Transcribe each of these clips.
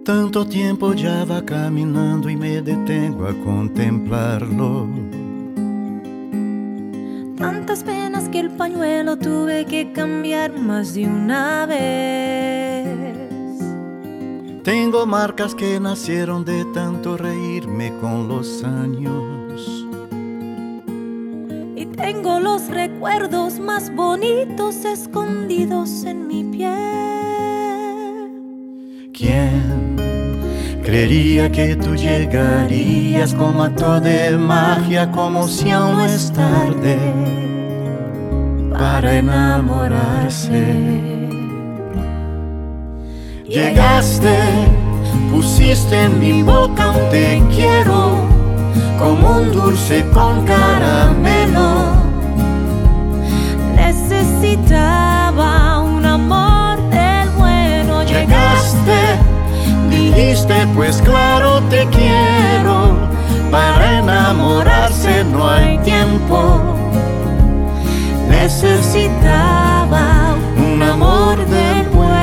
Tanto tiempo ya va caminando y me detengo a contemplarlo. Tantas penas que el pañuelo tuve que cambiar más de una vez. Tengo marcas que nacieron de tanto reírme con los años. Y tengo los recuerdos más bonitos escondidos en mi piel. ¿Quién creería que tú llegarías como acto de magia, como si aún no es tarde para enamorarse? Llegaste, pusiste en mi boca un te quiero, como un dulce con caramelo. Necesitaba un amor del bueno. Llegaste, dijiste pues claro te quiero, para enamorarse no hay tiempo. Necesitaba un amor del bueno.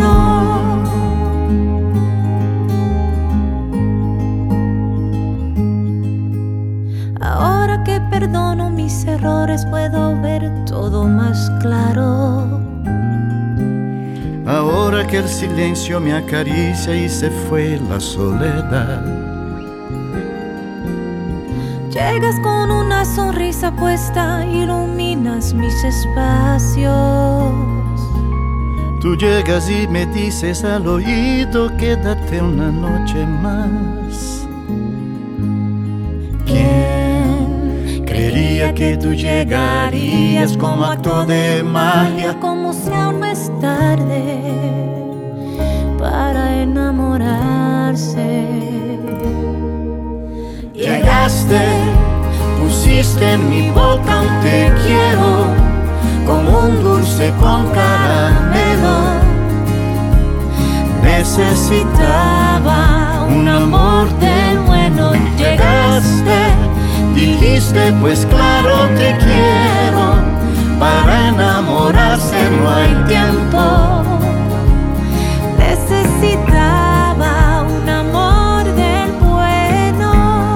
Ahora que perdono mis errores puedo ver todo más claro. Ahora que el silencio me acaricia y se fue la soledad. Llegas con una sonrisa puesta, iluminas mis espacios. Tú llegas y me dices al oído, quédate una noche más. ¿Quién creería que tú llegarías como acto de magia, como si aún no es tarde para enamorarse? Llegaste, pusiste en mi boca un te quiero, como un dulce con caramelo. Necesitaba un amor del bueno. Llegaste, dijiste pues claro te quiero, para enamorarse no hay tiempo. Necesitaba un amor del bueno.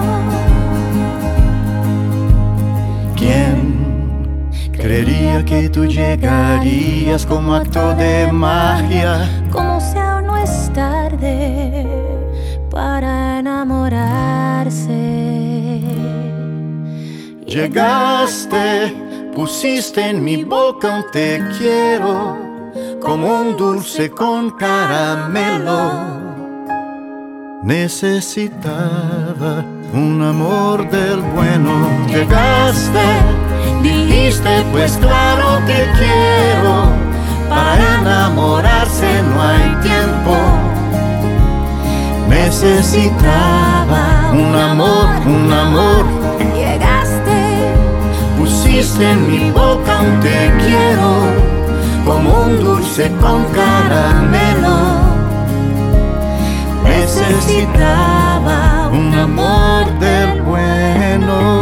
¿Quién creería que tú llegarías como acto de magia, como si aún no es tarde para enamorarse? Llegaste, pusiste en mi boca un te quiero, como un dulce con caramelo. Necesitaba un amor del bueno. Llegaste, dijiste pues claro te quiero, para enamorarse no hay tiempo. Necesitaba un amor, un amor. Llegaste, pusiste en mi boca un te quiero, como un dulce con caramelo. Necesitaba un amor del bueno.